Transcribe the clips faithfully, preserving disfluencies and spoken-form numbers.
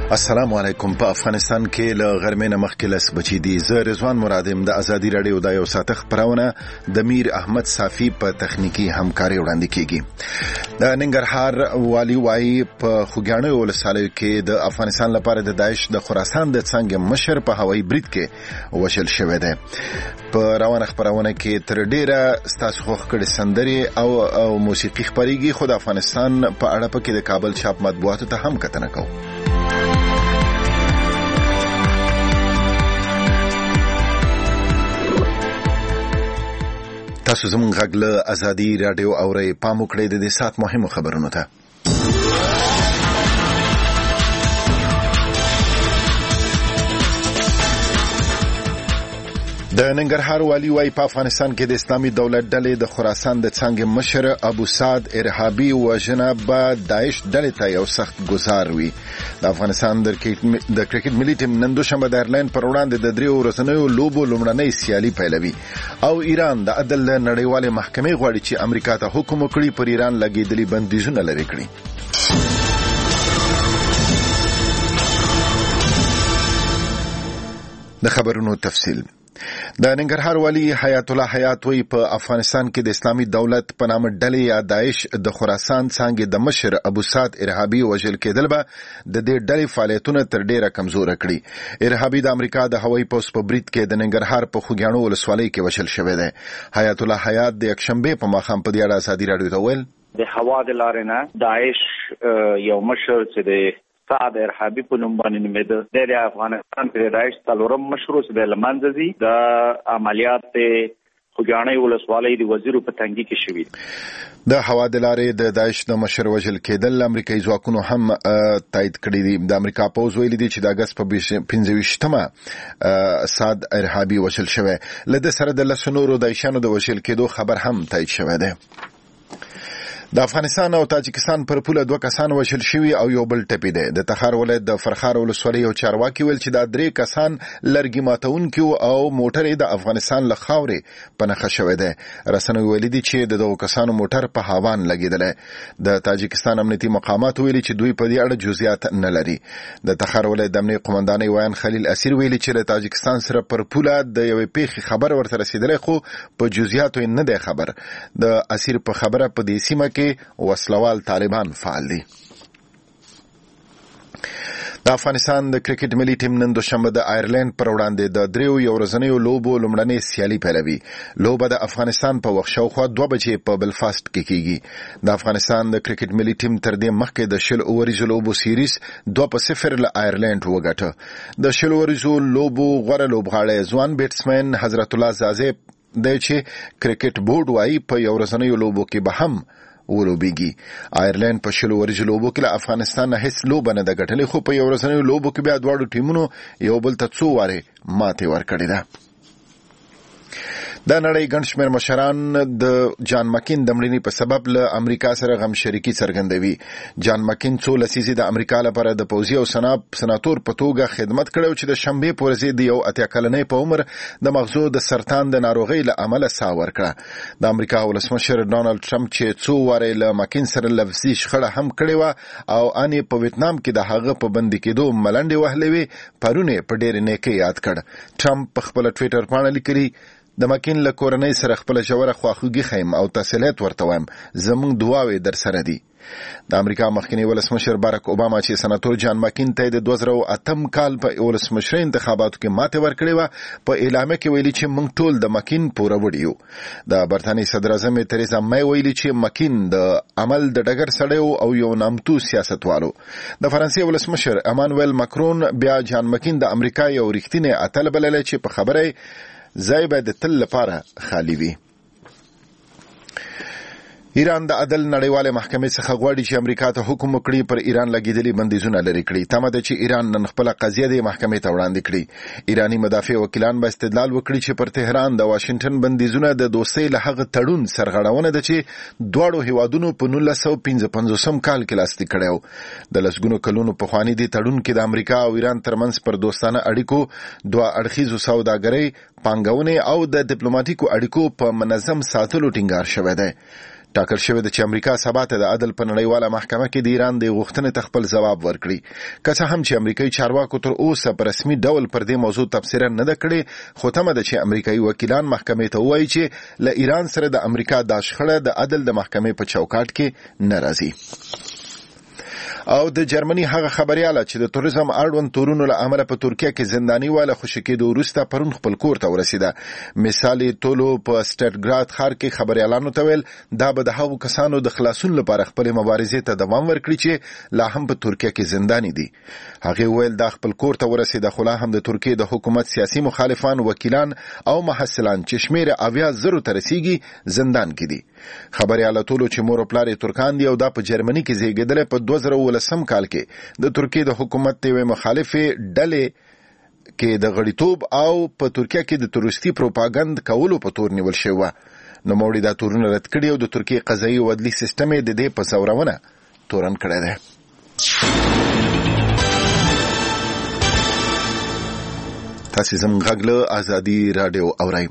السلام علیکم. په افغانستان کې له غرمې نه مخکې لس بجې دي. زه رضوان مرادم د ازادي رادیو د یو ساعت خبرونه د میر احمد صافی په تخنیکی همکاري وړاندې کیږي. د ننګرهار والی وايي په خوګیاڼو ولسوالۍ کې د افغانستان لپاره د داعش د خراسان د څنګه مشر په هوایي برید کې وشل شوی دی. په روانه خبرونه کې تر ډیره ستاسو خوښ کړي سندري او او موسیقي خبريږي. خو د افغانستان په اړه پکې د کابل چاپ مطبوعاتو ته هم کتنه کوو. تاسو زموږ غږ له ازادي رادیو اورئ. پام وکړئ د دې سات مهمو خبرونو ته. د ننګرهار والی وايي په افغانستان کې د اسلامي دولت ډلې د خراسان د څنګه مشر ابو سعد ارهابي وژنه به داعش ډلې ته یو سخت گزار وي. د افغانستان د کرکټ ملي ټیم نن دوشنبه د ایرلند پر وړاندې د دریو ورځنیو لوبو لومړنۍ سیالي پیلوي او ایران د عدل نړیوالې محکمې غواړي چې امریکا ته حکم وکړي پر ایران لګېدلي بندیزونه لرې کړي. د خبرونو تفصیل. د ننګرهار والی حیات الله حیات وی په افغانستان کې د اسلامي دولت په نامه ډلې یا داعش د خراسان څنګه د مشر ابو سعد ارهابي وژل کېدل به د دې ډلې فعالیتونه تر ډیره کمزور کړي. ارهابي د امریکا د هوایي پوسټ په برید کې د ننګرهار په خوګیاڼو ولسوالۍ کې وژل شوی دی. حیات الله حیات د یکشنبه په ماښام په دې اړه ازادي رادیو ته ویل د هوا د لارې نه داعش یو مشر چې د سعد ارهابي په نوم باندې نومېده د افغانستان په داعش څلورم مشروع د لمنځي د عملیات خوګیاڼي ولسوالۍ د وزیر په تنګي کې شوی. د هوا د لارې د داعش د مشر وژل کېدل امریکایي ځواکونو هم تایید کړی دی. د امریکا پوز ویلي دی چې د اگست په پنځه ویشتمه سعد ارهابي وژل شوی. له دې سره د لسو نورو داعشانو د وژل کېدو خبر هم تایید شوی دی. د افغانستان او تاجکستان پر پوله دوه کسان وژل شوي او یو بل ټپي دی. د تخار ولایت د فرخار ولسوالۍ یو چارواکي ویل چې دا درې کسان لرګي ماتونکي او موټر د افغانستان له خاورې په نښه شوی دی. رسنیو ویلي دي چې د دغو کسانو موټر په هاوان لګېدلی. د تاجکستان امنیتي مقامات ویلي چې دوی په دې اړه جزئیات نه لري. د تخار ولایت د امنیت قومندانۍ ویان خلیل اسیر ویلي چې له تاجکستان سره پر پوله د یوې پیښې خبر ورته رسیدلی خو په جزئیاتو نه دی خبر. د اسیر په خبره په دې سیمه وسلوال طالبان فعال دي. د افغانستان د کرکټ ملي ټیم نن دوشنبه د ایرلند پر وړاندې د دریو یو ورځنیو لوبو لومړنۍ سیالي پیلوي. لوبه د افغانستان په وخت شاوخوا دوه بجې په بلفاست کې کیږي. د افغانستان د کرکټ ملي ټیم تر دې مخکې د شل اوریزو لوبو سیریز دوه په صفر له ایرلند وګټه. د شل اوریزو لوبو غوره لوبغاړی ځوان بیټسمن حضرت الله زازی د چې کرکټ بورډ وايي په یو ورځنیو لوبو کې به هم ولوبېږي. ایرلند په شلو ورځو لوبو کې له افغانستان نه هیڅ لوبه نه ده ګټلې خو په یو ورځنیو لوبو کې بیا دواړو ټیمونو یو بل ته څو وارې ماتې ورکړې ده. د نړۍ ګڼ شمېر مشران د جان مکین د مړینې په سبب له امریکا سره غم شریکي څرګندوي. جان مکین څو لسیزې د امریکا لپاره د پوځي او سناتور په توګه خدمت کړی چې د شنبې په ورځ د یو اتیا کلنۍ په عمر د مغزو د سرطان د ناروغۍ له امله ساه ورکړه. د امریکا ولسمشر ډانلډ ټرمپ چې څو وارې له مکین سره لفظي شخړه هم کړې وه او ان په ویتنام کې د هغه په بندي کېدو ملنډې وهلې وې پرون یې په ډېرې نیکۍ یاد کړ. ټرمپ په خپله ټویټر پاڼه لیکلي د مکین له کورنۍ سره خپله ژوره خواخوږي ښیم او تسلیت ورته وایم. زموږ دعاوې در سره دي. د امریکا مخکنی ولسمشر باراک اوباما چې سناتور جان مکین ته د دوه زره اتم کال په ولسمشرۍ انتخاباتو کې ماتې ورکړې وه په اعلامیه کې ویلي چې موږ ټول د مکین پوروړي یو. د برتانیې صدر اعظم تریزا مې ویلي چې مکین د عمل د ډګر سړی او یو نامتو سیاستوالو. د فرانسې ولسمشر امانویل ماکرون بیا جان مکین د امریکا یو رښتینی اتل بللی چې په خبره ځای به د تل لپاره خالی وي. ایران د عدل نړیوالې محکمې څخه غواړي چې امریکا ته حکم وکړي پر ایران لګېدلي بندیزونه لرې کړي. تمه ده چې ایران نن خپله قضیه د محکمې ته وړاندې کړي. ایراني مدافع وکیلان به استدلال وکړي چې پر تهران د واشنګټن بندیزونه د دوستۍ له هغه تړون سرغړونه ده چې دواړو هیوادونو په نولس سوه پنځه پنځوسم کال کې لاسلیک کړی و. د لسګونو کلونو پخواني دې تړون کې د امریکا او ایران ترمنځ پر دوستانه اړیکو دوه اړخیزو سوداګرۍ پانګونې او د ډیپلوماټیکو اړیکو په منظم ساتلو ټینګار شوی دی. ټاکل شوی د چې امریکا سبا ته د عدل په نړیواله محکمه کې د ایران د غوښتنې خپل ځواب ورکړي. که څه هم چې امریکایي چارواکو تر اوسه په رسمي ډول پر دې موضوع تبصره نه ده کړې، خو تمه ده چې امریکایي وکیلان محکمې ته ووایي چې له ایران سره د امریکا دا شخړه د عدل د محکمې په چوکاټ کې نه راځي. او د جرمني هغه خبرياله چې د توریزم اړوند تورونو له امله په ترکیه کې زنداني واله خوشی کېدو وروسته پرون خپل کور ته ورسیده. مثالي ټولو په سټټګراد ښار کې خبريالانو ته ویل دا به د هغو کسانو د خلاصون لپاره خپل مبارزې ته دوام ورکړي چې لا هم په ترکیه کې زنداني دي. هغه ویل دا خپل کور ته ورسیده، خو لا هم د ترکیه د حکومت سیاسي مخالفان، وکیلان او محصلان چې شمیر اویا زرو ته رسیږي زندان کې دي. خبرياله ټولو چې مور او پلار ترکان دي او دا په جرمني کې زیږیدل په دوه زره سم کال کې د ترکیه د حکومت ته مخالفه ډلې کې د غړیتوب او په ترکیه کې د تروریستي پروپاګند کولو په تور نیول شوی. نو موړي دا تورونه رد کړي او د ترکیه قضایي او عدلي سیستم د دې په زورونه تورن کړی دی. تاسو زموږ غږ له ازادي رادیو اورئ.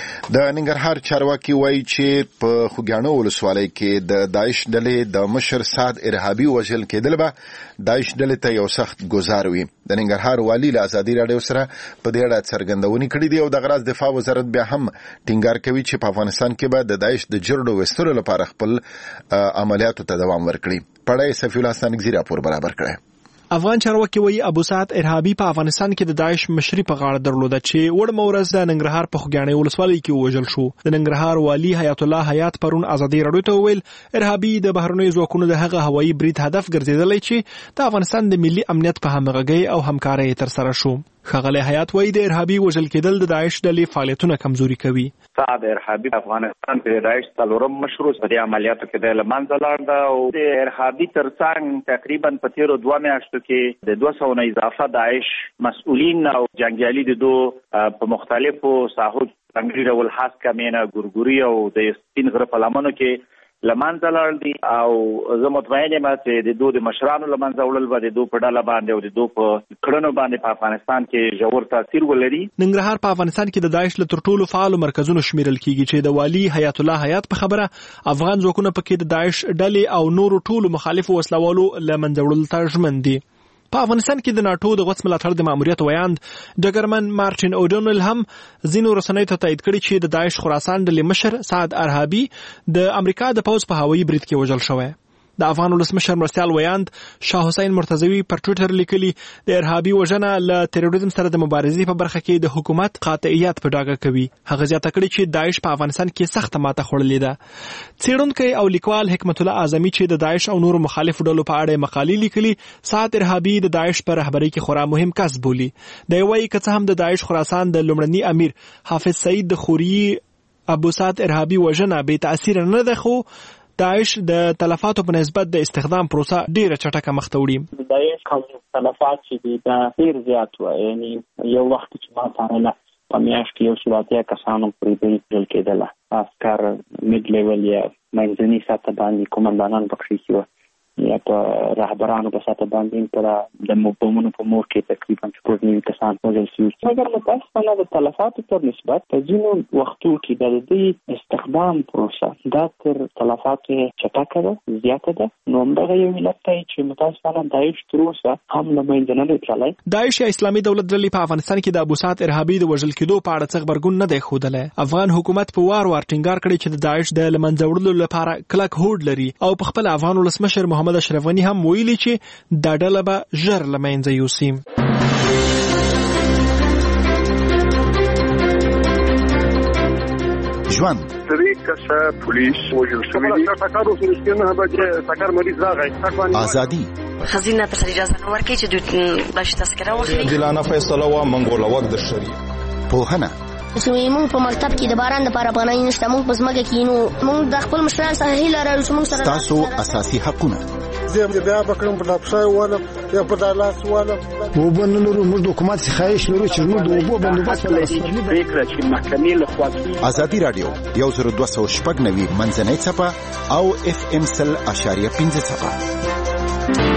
د ننګرهار چارواکي وایي چې په خوګیاڼو ولسوالۍ کې د داعش ډلې د مشر سعد ارهابي وژل کېدل به داعش ډلې ته یو سخت ګزار وي. د ننګرهار والي له ازادي رادیو سره په دې اړه څرګندونې کړې دي او د غراض دفاع وزارت بیا هم ټینګار کوي چې په افغانستان کې به د داعش د جرړو وستلو لپاره خپل عملیاتو ته دوام ورکړي. پړای سفیع الله ستانکزی راپور برابر کړی. افغان چارواکي وایي ابو سعد ارهابي په افغانستان کې د داعش مشري په غاړه درلوده چې وړ مورز د ننګرهار په خوګیاڼي ولسوالۍ کې وژل شو. د ننګرهار والي حیات الله حیات پرون ازادي رادیو ته ویل ارهابي د بهرنیو ځواکونو د هغه هوایي برید هدف ګرځیدلی چې د افغانستان د ملي امنیت په همغږۍ او همکارۍ تر سره شو. ښاغلی حیات وایي د ارهابي وژل کېدل د داعش ډلې فعالیتونه کمزوري کوي. سعد ارهابي افغانستان کې داعش څلورم مشروع په دې عملیاتو کې د لمنځه لاړ ده او د ارهابي ترڅنګ تقریبا په تیرو دوه میاشتو کې د دوه سوه نه اضافه داعش مسؤلین او جنګیالي د دوه په مختلفو ساحو څنګه ډول خاص کمینه ګورګوري او د سپین غره په لمنو کې لمنځه لاړ دي او زه مطمئن یم چې د دوه د مشرانو لمنځه وړل به د دوه په ډله باندې او د دوه په کړنو باندې په افغانستان کې ژور تاثیر ولري. ننګرهار په افغانستان کې د داعش له تر ټولو فعالو مرکزونو شمیرل کیږي چې د والي حیات الله حیات په خبره افغان ځواکونه پکې د داعش ډلې او نورو ټولو مخالفو وسلوالو لمنځه وړل ته ژمن دي. په افغانستان کې د ناتو د غوڅ ملاتړ د ماموریت ویاند ډګرمن مارټین اوډونل هم ځینو رسنیو ته تایید کړي چې د داعش خراسان ډلې مشر سعد ارهابي د امریکا د پوځ په هوایي برید کې وژل شوی. د افغان ولسمشر مرستیال ویاند شاه حسین مرتضوی پر ټویټر لیکلي د ارهابي وژنه له تروریزم سره د مبارزې په برخه کې د حکومت قاطعیت په ډاګه کوي. هغه زیاته کړي چې داعش په افغانستان کې سخت ماته خوړلې ده. څېړونکی او لیکوال حکمت الله اعظمي چې د داعش او نورو مخالفو ډلو په اړه مقالې لیکلي سعد ارهابي د داعش په رهبرۍ کې خورا مهم کس بولي. د وایي که څه هم د داعش خراسان د لومړني امیر حافظ سعید د خوري ابو سعد ارهابي وژنه بې تاثیر نه ده، خو داعش د تلفاتو په نسبت د استخدام پروسه ډیره چټکه مخ ته وړي. داعش کوم تلفات چې دي دا ډیر زیات و، یعنی یو وخت چې ما څارله په میاشت کې یو څو اتیا کسانو پرې وژل کېدل، عسكر میډ لیول یا منځني سطح باندې کومندانان پکې شو یا په رهبرانو په سطح باندې پر د مبومونو په مور کې تقریبا شپږ نوي کسان وژل شوي. مګر متاسفانه د تلفاتو پر نسبت په ځینو وختو کې د دې استخدام پروسه دا تر تلفاتو چټکه ده، زیاته ده. نو همدغه یو علت دی چې متاسفانه داعش تر اوسه هم له منځه نه دی تللی. داعش یا اسلامي دولت ډلې په افغانستان کې د ابو سعد ارهابي د وژل کېدو په اړه څه غبرګون نه دی ښودلی. افغان حکومت په وار وار ټینګار کړی چې د داعش د له منځه وړلو لپاره کلک هوډ لري او په خپل افغان ولسمشر محمد اشرف غني هم ویلي چې دا ډله به ژر له منځه یوسي. ژوند طریقه پولیس وجل شوی دی تکارو سرسکنه به تکار مریض راغی ازادي خزینه ته اجازه نه ورکړي چې دوی باش تذکره واخلي. دلانه فیصله وا منګول وخت د شریعت پوهنه موږ په مکتب کې د باران د پاره پناه نشته، موږ په ځمکه کې نو موږ د خپل مشران سره هیله لرو چې موږ سره تاسو اساسي حقونه زه بیا بکرم په لاپشای والا یا په دالاس والا وبنلو موږ د حکومت څخه خواهش لرو چې موږ د وبو بندوبست ولرو. فکر چې محکمې له خوا ازادي رادیو یو زر دوه سوه شپږ نوي منځنۍ څپه او اف ام سل اشاریه پنځه څپه.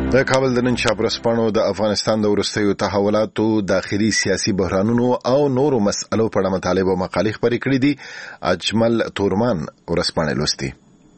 د کابل د نن شپ رسپانو د افغانستان د وروستیو تحولاتو داخلي سیاسي بحرانونو او نورو مسئلو په اړه مطالب او مقالې خپرې کړې دي. اجمل تورمان ورسپانه لوستي.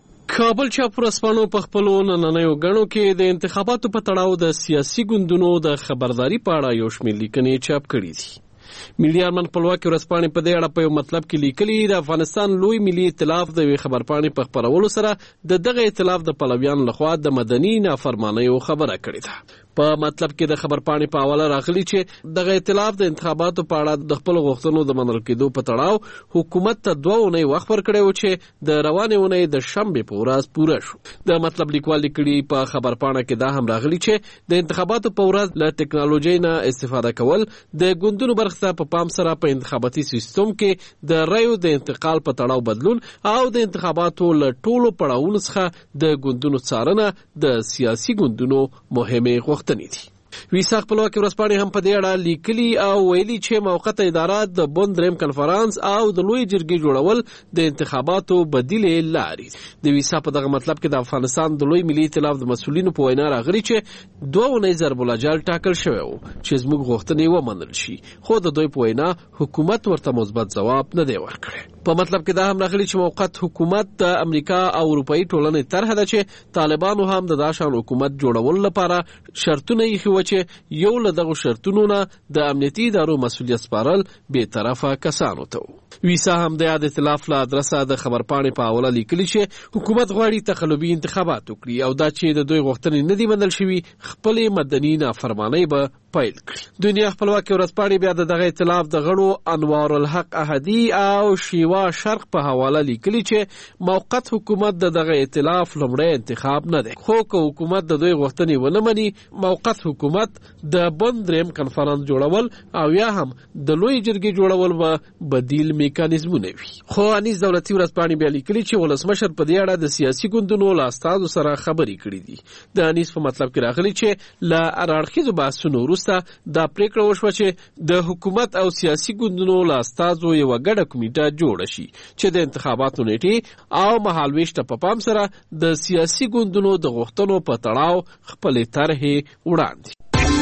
کابل چاپ ورسپانو په خپلو نننیو غړو کې د انتخاباتو په تړاو د سیاسي ګوندونو د خبرداري په اړه یو شمېر لیکنې چاپ کړې دي. ملي ارمان خپلواکي ورسپانې په دې اړه په یو مطلب کې لیکلي د افغانستان لوی ملي ائتلاف د وی خبرپاڼې په خبرولو سره د دغه ائتلاف د پلویانو لخوا د مدني نافرمانیو خبره کړې ده. په مطلب کې د خبرپاڼې په حواله راغلي چې دغه ائتلاف د انتخاباتو په اړه د خپل غوښتنو د منل کېدو په تړاو حکومت ته دوه اونۍ وخت ورکړی و چې د روانې اونۍ د شنبې په ورځ پوره شو. د مطلب لیکوال لیکلي په خبرپاڼه کې دا هم راغلي چې د انتخاباتو په ورځ له ټکنالوژي نه استفاده کول د ګوندونو برخه په پام سره په انتخاباتي سیستم کې د رایو د انتقال په تړاو بدلون او د انتخاباتو له ټولو پړاوونو څخه د ګوندونو څارنه د سیاسي ګوندونو مهمه غوښتنې دي. ویسا خپلواکي ورسپانې هم په دې اړه لیکلي او ویلي چې موقته اداره د بوند دریم کنفرانس او د لوی جرګې جوړول د انتخاباتو بدیلې لارې. د ویسا په دغه مطلب کې د افغانستان د لوی ملي ائتلاف د مسؤلینو په وینا راغلي چې دوه اونۍ ضرب الاجل ټاکل شوی و چې زموږ غوښتنې ومنل شي، خو د دوی په وینا حکومت ورته مثبت ځواب نه دی ورکړی. په مطلب کې دا هم راغلي چې موقت حکومت د امریکا او اروپאי ټولنې طرح ده چې طالبانو هم د داشان حکومت جوړولو لپاره شرطونه یې خو چې یو له دغه شرطونو نه د امنیتي ادارو مسؤلیت سپارل به طرفه کسانو ته. ویسا هم د یاد ائتلاف له ادرسه د خبرپاڼې په حواله لیکلي چې حکومت غواړي تقلبي انتخابات وکړي او دا چې د دوی غوښتنې نه دي منل شوي خپل مدني نافرمانی به پیل کړي. دنیا خپلواکي ورځپاڼې بیا د دغه ائتلاف د غړو انوار الحق احدي او شیوا شرق په حواله لیکلي چې موقت حکومت د دغه ائتلاف لومړی انتخاب نه دی، خو که حکومت د دوی غوښتنې ونه مني موقت حکومت د بوند دریم کنفرانس جوړول او یا هم د لوی جرګې جوړول به بدیل میکانیزمونه وي. خو انیس دولتي ورځپاڼې بیا لیکلي چې ولسمشر په دې اړه د سیاسي ګوندونو له استازو سره خبرې کړې دي. د انیس په مطلب کې راغلي چې له هراړخیزو بحثونو وروسته دا پریکړه وشوه چې د حکومت او سیاسي ګوندونو له استازو یوه ګډه کمیټه جوړه شي چې د انتخاباتو نیټې او مهالویش ته په پام سره د سیاسي ګوندونو د غوښتنو په تړاو خپلې طرحې وړاندې.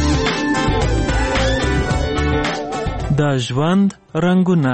د ژوند رنګونه.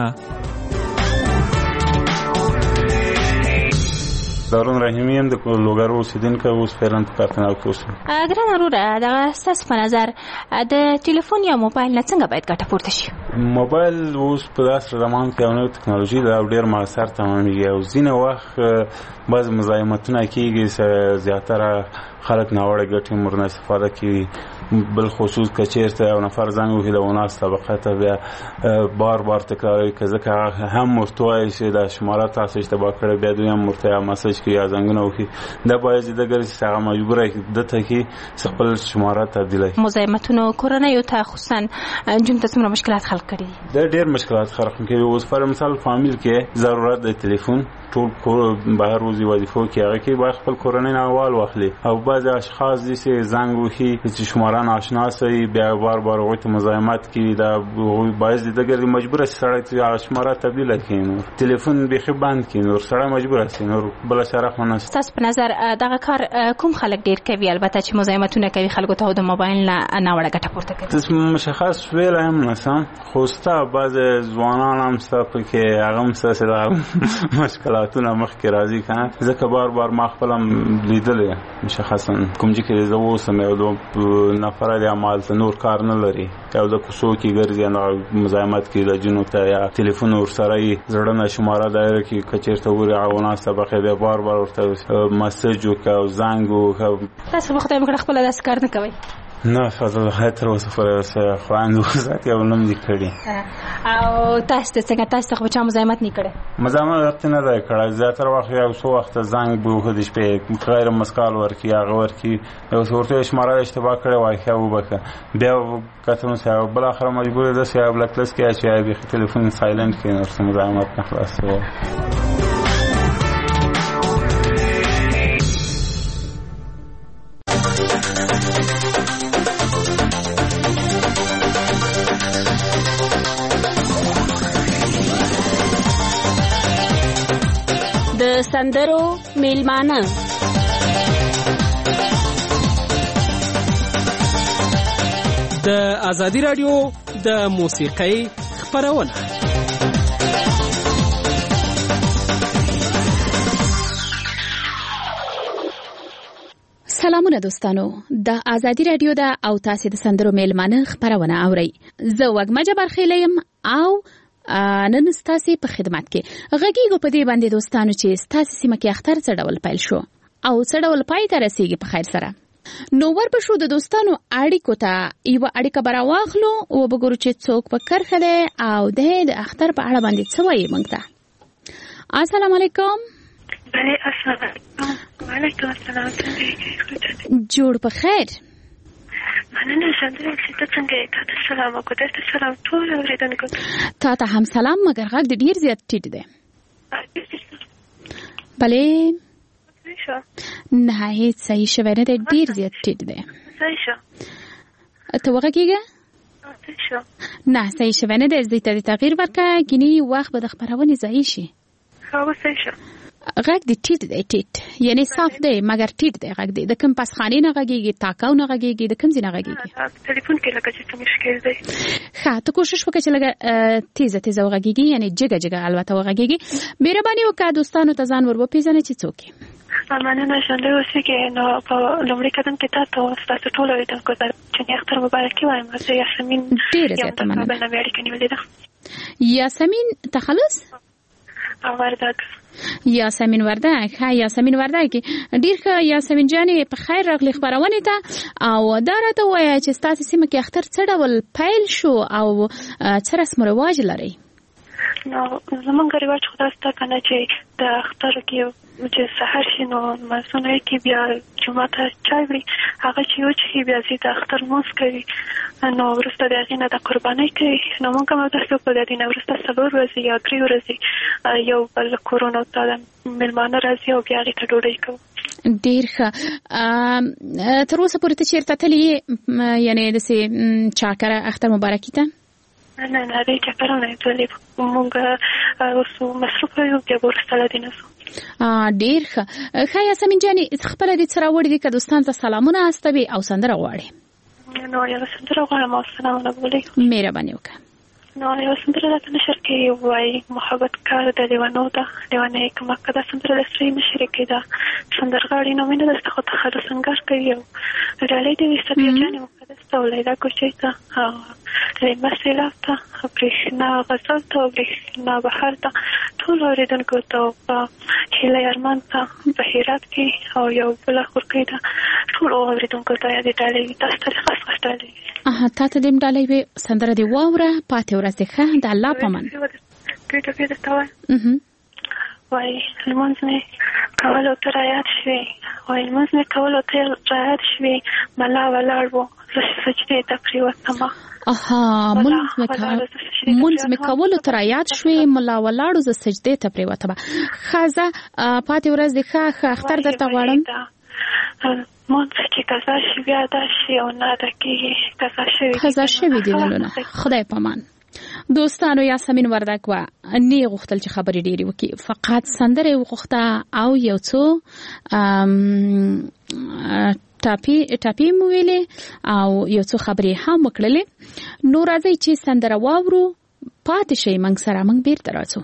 دارون رحیمی هم د لوګر اوسیدونکی اوس فعلا په کارخانه کې اوسم. ګرانه وروره دغه ستاسو په نظر د ټلیفون یا موبایل نه څنګه باید ګټه پورته شي؟ موبایل اوس په داسې زمان کې یو نوې ټکنالوژي ده او ډېر موثر تمامېږي او ځینې وخت بعض مزاحمتونه کېږي، زیاتره خلک ناوړه ګټې مورنه استفاده کوي، بالخصوص که چېرته یو نفر زنګ وهي د وناس طبقه ته بیا بار بار تکراروي که ځکه هم ورته وایي چې دا شماره تاسو اشتباه کړی بیا دوی هم ورته یا مسج کوي یا زنګونه وکړي. دا باید د ګرځي چې هغه مجبوره ده ته کې خپل شماره تبدیله کړي. مزاحمتونو کورنیو ته خصوصا جون ته څومره مشکلات خلق کړي؟ دا ډېر مشکلات خلق کړي. اوس پر مثال فامیل کې ضرورت د تلیفون ټول کور بهر روزي وظیفو کې هغه کې باید خپل کورنۍ نه اول واخلي او بعض اشخاص دي چې زنګ وهي چې شماره ناشنا سي بیا بار بار وایي ته مزاحمت کوي، دا باید د ګرځي مجبور سي سړی چې شماره تبدیله کړي، نو تلیفون بيخي بند کړي، نو سړی مجبور سي، نو بل چاره خو نه. تاسو په نظر دغه کار کوم خلک ډیر کوي؟ البته چې مزاحمتونه کوي خلکو ته د موبایل نه ناوړه ګټه پورته کوي. تاسو مشخص ویل هم نسم خو ستا بعض ځوانان هم ستا پکې هغه هم ستاسو مشکلاتونه مخکې راځي کنه، ځکه بار بار ما خپل هم لیدلې مشخصا کوم چې کې زه اوسم یو د نفر د عمل ته نور کار نه لري او د کوڅو کې ګرځي نو مزاحمت کوي د جنو ته یا ټلیفون ورسره یې زړه شماره دایره کې کچېرته وری عوانه سبقه به بار بار ورته مسج او زنګ او تاسو په خدای مکړه خپل داس کار نه کوي؟ نه فضل خاطر اوس پر خوان وسات یو نم دي کړی. او تاسو څنګه تاسو خو چا مزاحمت نه کړي؟ مزاحمت نه راځي کړه، زیاتره وخت یو څو وخت زنګ به هدي شپې غیر مسکال ورکی هغه ورکی یو څورته شماره اشتباه کړي وای خو وبکه بیا کتنو سره بل اخر مجبور ده چې بلاک لیست کې اچي به ټلیفون سایلنت کې نو مزاحمت نه خلاصو. د سندرو میلمانه د ازادي رادیو د موسیقۍ خپرونه. سلامونه دوستانو، د ازادي رادیو د او تاسو د سندرو میلمانه خبرونه اورئ. زه وګما جبر خیلیم او نن ستاسو په خدمت کې غږیږو په دې باندې دوستانو چې ستاسو سیمه کې اختر څه ډول پیل شو او څه ډول پای ته رسیږي په خیر سره. نو ورپښو د دوستانو اړیکو ته یو اړیکه براواخلو او وګورو چې څوک په کرخه ده او د اختر په اړه باندې څه وایي موږ ته. السلام علیکم. السلام علیکم. وعلیکم السلام. جوړ په خیر. مننه سندره چې څنګه یې تاسو سلام او درته سلام ټول اوریدونکو. تا ته هم سلام، مګر غږ ډیر زیات ټیټ دی. بله نه هیڅ صحیح شوی نه دی، ډیر زیات ټیټ دی. صحیح شو ته وغږیږه. صحیح شو نه صحیح شوی نه دی، زه ته تغییر ورکړه کینی وخت به د خبرونه ځای شي. هو صحیح شو. غږ د ټیټ دی، ټیټ یعنی صاف دی مګر ټیټ دی. غږ دی د کوم پاسخانې نه غږیږي، تاکاو نه غږیږي، د کوم ځای نه غږیږي. ټلیفون کې لکه چې څه مشکل دی. ښه ته کوشش وکړه چې لږه تیزه تیزه وغږیږي، یعنی جګه جګه البته وغږیږي. مهرباني وکړه دوستانو ته ځان ور وپېژنئ چې څوک یې. مننه ژوندی اوسئ. نو په لومړي قدم کې تاسو ستاسو ټول اورېدونکو ته چې اختر مبارکي وایم. زه یاسمین ډېره زیاته مننه. برنامه اړیکه نیولې ده. یاسمین تخلص وردک. یاسمین وردک. ها یاسمین وردک ډیر ښه. یاسمین جانې په خیر راغلی خبرونه ته او دا راته وایه چې ستاسو سیمه کې اختر څه ډول پیل شو او څه رسم و رواج لري. نو زمونږ رواج خو داسې ده که نه چې د اختر کې چې سحر شي نو لمونځونه یې کوي، بیا جومات ته چای وړي، هغه چې وچښي بیا ځي د اختر لمونځ کوي. نو وروسته د هغې نه د قربانۍ کوي. نو موږ هم همداسې وکړو. د دې نه وروسته څلور ورځې یا درې ورځې یو بل کورونو ته د مېلمانه راځي او بیا هغې ته ډوډۍ کوو. ډېر ښه. تر اوسه پورې ته چېرته تللې یې، یعنې داسې چاکره اختر مبارکي ته؟ نه نه نه دې چکر نه یې تللې. موږ اوس مصروفه یو، بیا به وروسته له دې نه ځو. ډېر ښه. ښه یاسمین جانې خپله دې څه راوړي دي که دوستانو ته سلامونه استوي او سندره غواړې؟ نو یوه سندره غواړم او سلامونه ولیکم. مهرباني وکړه. نو یوه سندره راته نشر کې وایي محبت کار د لیونو ده، لیونۍ کمکه. دا سندره د سرې مشرې کې ده. سندرغاړي نو مینه درته خو تخلص سنګار کوي او ډالۍ دې وي صفیه جانې مقدس ته او لیلا ګوچۍ ته او لیمه سیلاب ته برېښنا غزل ته او برېښنا بهر ته ټول اورېدونکو ته او په هیله ارمان ته په هرات کې او یو بله خورکۍ ته ټول اورېدونکو ته یادې ډالۍ وي. تاسو ته خاص خاص ډالۍ وي. تا ته دې ډالۍ وي. سندره دې واوره. پاتې ورځ دې ښه. د الله په امان. ګېټه کې درته وایم وایي لمونځ مې کولو ته رایاد شوې، وایي لمونځ مې کولو ته رایاد شوې، ملا ولاړ و زه سجدې ته پرېوتمه. اها مونځ مې کولو ته رایاد شوې، ملا ولاړو زه سجدې ته پرېوتمه. ښځه پاتې ورځ دې ښه. ښه اختر درته غواړم. مونځ چې قضا شي بیا ادا شي او نه ادا کېږي. قضا شوي قضا شوي دي ولونه. خدای په امان. دوستانو یاسمین وردک و نه غوښتل چې خبرې ډېرې وکړي، فقط سندره یې وغوښته او یو څو ټاپي ټاپي مو ویلې او یو څو خبرې هم وکړلې. نو راځئ چې سندره واورو. پاتې شئ موږ سره، موږ بیرته راځو.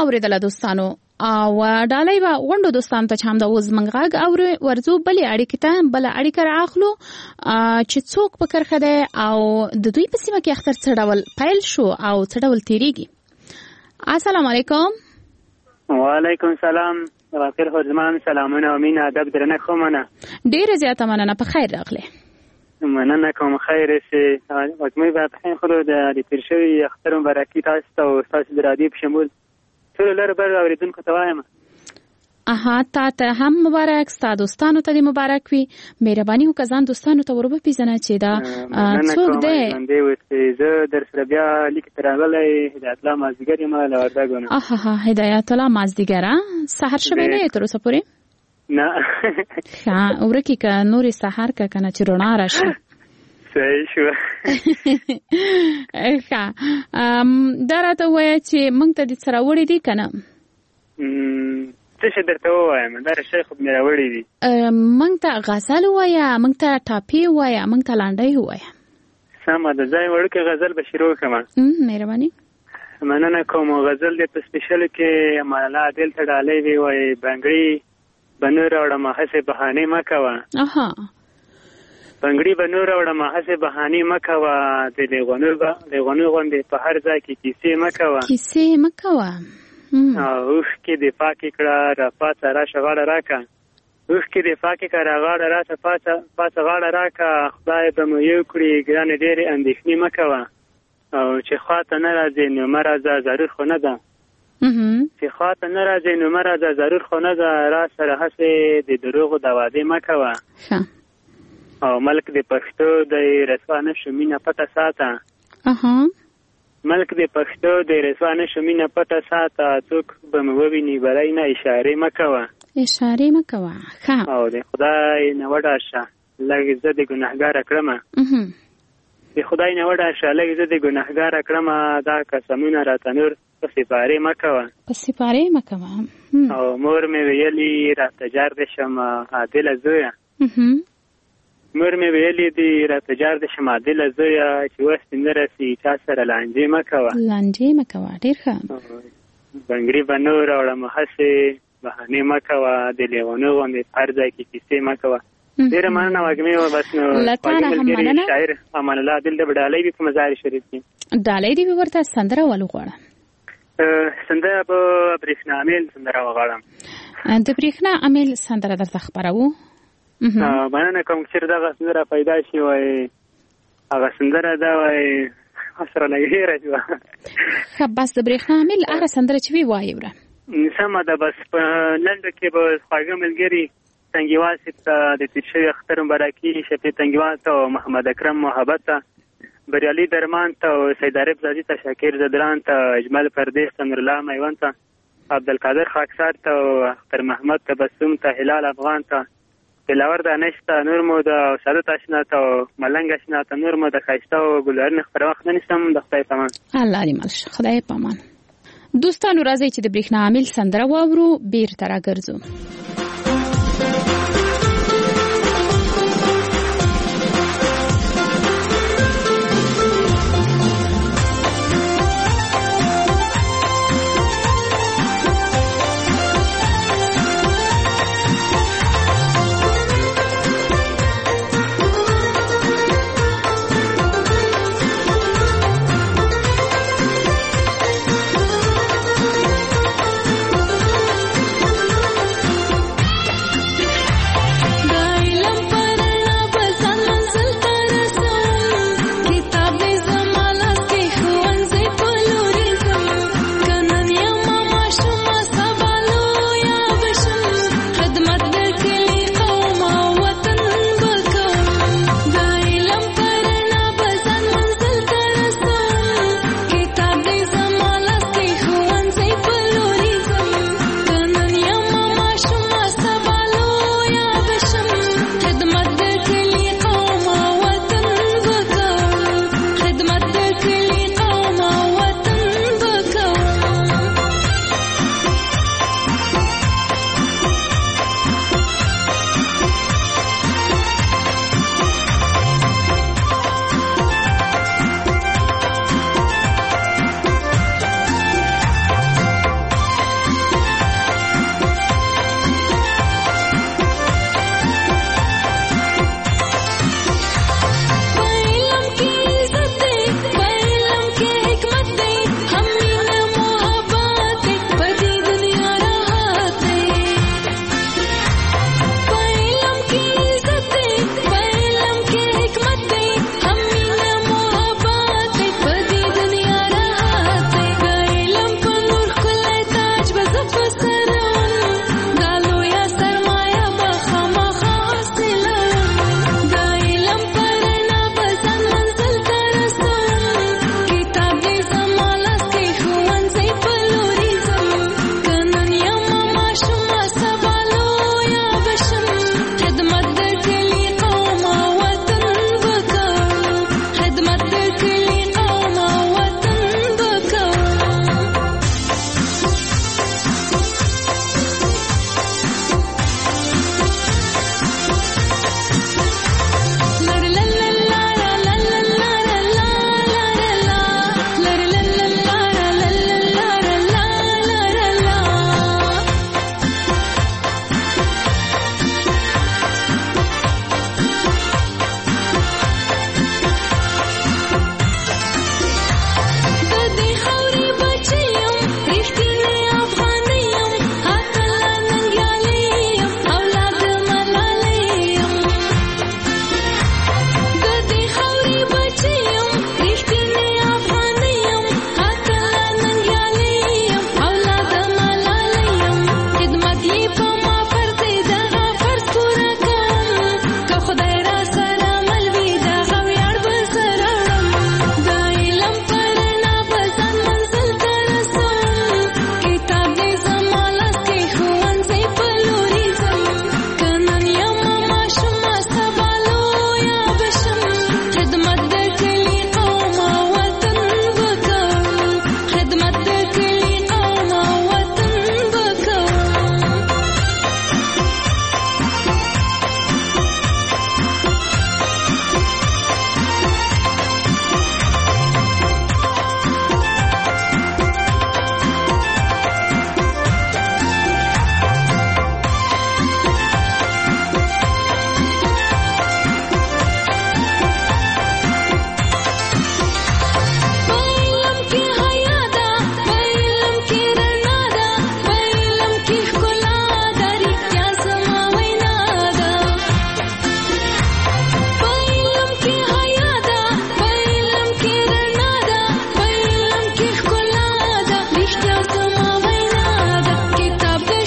اوریدل دوستانو او ډالۍ به غونډو دوستانو ته چې هم د اوس منږ غږ او ورځو بلې اړیکې ته بله اړیکه رااخلو چې څوک په کرښه دی او د دوی په سیمه کې اختر څه ډول پیل شو او څه ډول تیریږي. السلام علیکم. وعلیکم السلام. واخر خدمان سلامونه او مینه ادب درنه کومنه. ډیره زیاته مننه. په خیر راغله. مننه کوم. خیر سي وکمې به په خیر د تیر شوی اختر مبارکي تاسو ته تاسو د رادیو په شمول ټول لر بر اوریدونکو ته وایم. اها تا ته هم مبارک، ستا دوستانو ته مبارک وي. مهرباني وکړه ځان دوستانو ته ورو پیژنه چې دا څوک دی. باندې وسې زه در سره بیا لیک تراغلی هدایت الله مازدیګر یم له وردګونو. اها هدایت الله مازدیګر سحر شوه نه تر اوسه پورې؟ نه ښه ورکی که نورې سحر که کنه چې رڼا راشي. صحیح شو. ښه دا راته ووایه چې موږ ته دې څه راوړي دي که نه؟ څه شی درته ووایم؟ دا شی خو مې راوړي دي. موږ ته غزل ووایه، موږ ته ټاپې ووایه، موږ ته لنډۍ ووایه. سمه ده. ځای وړوکی غزل به شروع کړم. مهرباني. مننه کوم. غزل دې په سپیشل کې امان الله عادل ته ډالۍ وي وایي بنګړي به نه راوړم هسې بهانې مه کوه. اها بنګړي به نه راوړم هسې بهانې مه کوه. د لیغونو غوندې په هر ځای کې کیسې مه کوه. کیسې مه کوه. اوښکې دې پاکې کړه را پاڅه راشه غاړه راکه. اوښکې دې پاکې کړه را غاړه راشه پاڅه غاړه راکه. خدای به مو یو کړي ګرانې ډېرې اندېښنې مه کوه. او چې خواته نه راځې نو مه راځه ضرور خو نه ده. چې خواته نه راځې نو مه راځه ضرور خو نه ده. را سره هسې د دروغو د وعدې مه کوه. او ملک د پښتو د رسوا نه شو مینه پټه ساته. ملک د پښتو د رسوا نه شو مینه پټه ساته. څوک به مې وویني بری نه اشارې مه کوه. اشارې مه کوه. او د خدای نه وډاشه لږ زه د ګناهګاره کړمه. د خدای نه وډاشه لږ زه د ګناهګاره کړمه. دا قسمونه راته نور په سپارې مه کوه. په سپارې مه کوه. او مور مې ویلي راته جار دې شم عادله زویه. مور مې ویلي دي راته جار دې شم عادله زویه. چې وس نه رسي چا سره لانجې مه کوه. لانجې مه کوه. ډېر ښه. بنګړي به نه راوړم هسې بهانې مه کوه. د لیونو غوندې هر ځای کې کیسې مه کوه. ډېره مننه وږمې وه. بس نو ملګري شاعر امان الله عادل د به ډالۍ وي په مزار شریف کې. ډالۍ دې به ورته سندره ولوغواړه. سندره به برېښنا امیل سندره وغواړم. د برېښنا امیل سندره درته خپروو. مننه کوم. چېر دغه سندره پیدا شي وایي هغه سندره ده وایي سره لګېره شوه. ښه بس د برېښنا امیل هغه سندره چې وي وایي وره. سمه ده. بس په لنډه کې به خواږه ملګري تنګیوال صاحب ته د تېر شوي اختر مبارکي، شفیع تنګیوال ته او محمد اکرم محبت ته، بریالي درمان ته او سید عارف زادي ته، شاکر زدران ته، اجمل پردیس ته، نورالله میوند ته، عبدالقادر خاکسار ته او اختر محمد تبسم ته، هلال افغان ته، دلاور دانش ته، نور مو د سعادت اشنا ته او ملنګ اشنا ته، نور مو د ښایسته او ګلورین خپره وخت نه نیسم. د خدای په امان. الله دې مل شه. خدای په امان. دوستانو راځئ چې د برېښنا عامل سندره واورو. بیرته راګرځو.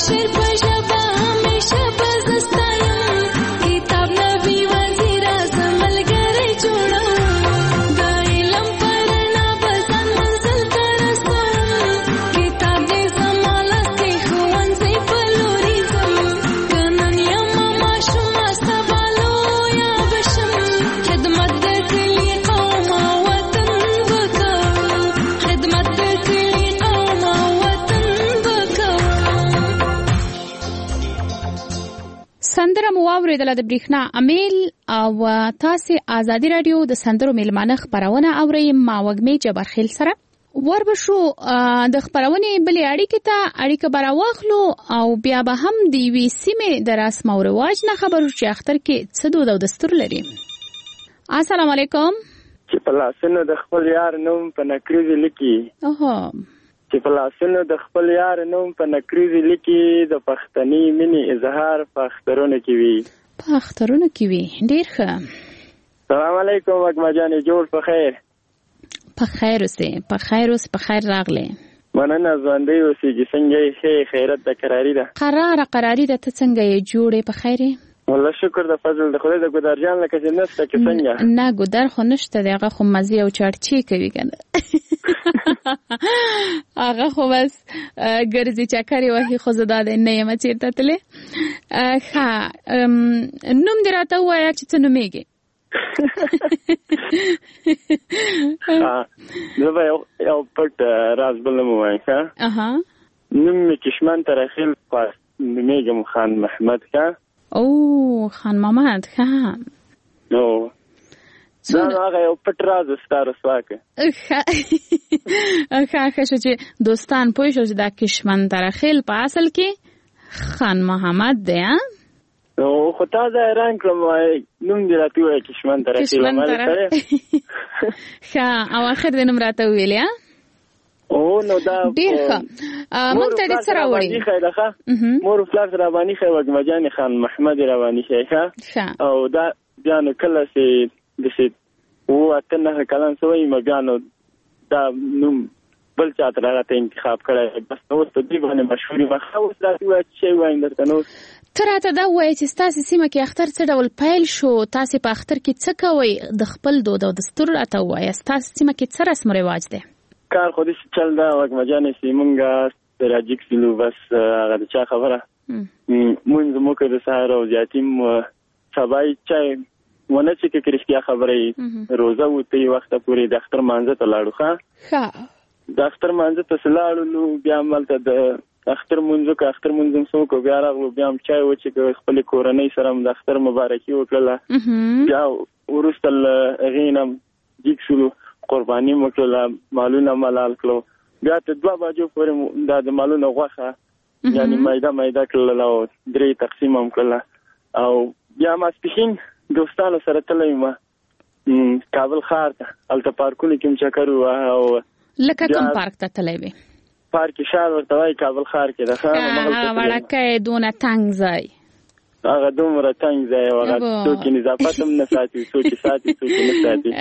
سندره مو واوریدله د بریښنا امیل او تاسو آزادي رادیو د سندرو میلمانه خبرونه اورئ ما وګمې جبرخیل سره وربشو د خبرونه بلې اړیکې ته اړیکه براواخلو او بیا به هم د وی سیمه د رسم او رواج نه خبرو چې اختر کې څه دود او دستور لري. السلام علیکم. چې په لاسونو د خپل یار نوم په نکریزه لیکي اوه چې په لاسونو د خپل یار نوم په نکریزه لیکي د پښتني مینې اظهار په اخترونو کې وي په اخترونو کې وي. ډیر ښه. سلام علیکم وګما جانې جوړ په خیر په خیر اوسې په خیر اوسې په خیر راغله مننه ژوندۍ اوسېږي څنګه یې خیرت د قراری ده قراره قراری ده ته څنګه یې جوړې په خیره والله شکر د فضل د خدای د ګدار جان لکه چې نشته کې څنګه نه ګدار خو نشته دغه خو مزي او چارچی کوي کنه هغه خو بس ګرځي چکرې وهي خو زدا د نه یم چیرته تله ښه نوم دې راته وایي چې څه نومېږي زه به یو پټ راز بل نوم ووایم ښه نوم مې کشمن ترخیل پاس نومېږم خان محمد ښه او خان محمد ښه نو دا هغه یو پټ راز ستا رسوا که ښه ښه ښه شو چې دوستان پوه شو چې دا کشمن ترخیل په اصل کې خان محمد دی نو خو تا زه حیران کړم نوم دې راته ووایه کشمن ترخیل ښه او آخر دې نوم راته وویلې او نو دا ډیر ښه موږ ته دې څه راوړي مور و پلار سره رواني ښه وګمه جانې خان محمد رواني ښه ښه او دا بیا نو کله چې داسې اووه اته نهه کلن شوی ما بیا نو دا نوم بل چا ته راته انتخاب کړی بس اوس په دې باندې مشهور یم ښه اوس راته ووایه چې شی وایم درته نو ته راته دا ووایه چې ستاسې سیمه کې اختر څه ډول پیل شو تاسې په اختر کې څه کوئ د خپل دود او دستور راته ووایه ستاسې سیمه کې څه رسم رواج دی کار خو دې چل دا وګمه جانې چې مونږ راجیک سلو بس هغه د چا خبره مونږ مو که د سهار او زیاتیم سبای چای ونه چې کې رښتیا خبره روزه وته وخت پورې د اختر مانځه ته لاړو ښه د اختر مانځه ته لاړو نو بیا مالته د اختر مونږه که اختر مونږم سو کو بیا راغلو بیا چای و چې خپل کورنۍ سره د اختر مبارکي وکړه بیا ورسته غینم دیک شلو قرباني وکړه مالونه ملال کړو بیا ته دوه بجو پورې دا د مالونه غوښه یعنی مایده مایده کړل او درې تقسیم هم کړل او بیا ماسپښین دوستانو سره تللی ما کابل ښار ته هلته پارکونه کې هم چکر ووهه او لکه کوم پارک ته تللی وې پارک شار ورته وایي کابل ښار کې ده وړکی دونه تنګ ځای هغه دومره تنګ ځای او هغه څوک یې نظافت هم نه ساتي څوک یې ساتي څوک یې نه ساتي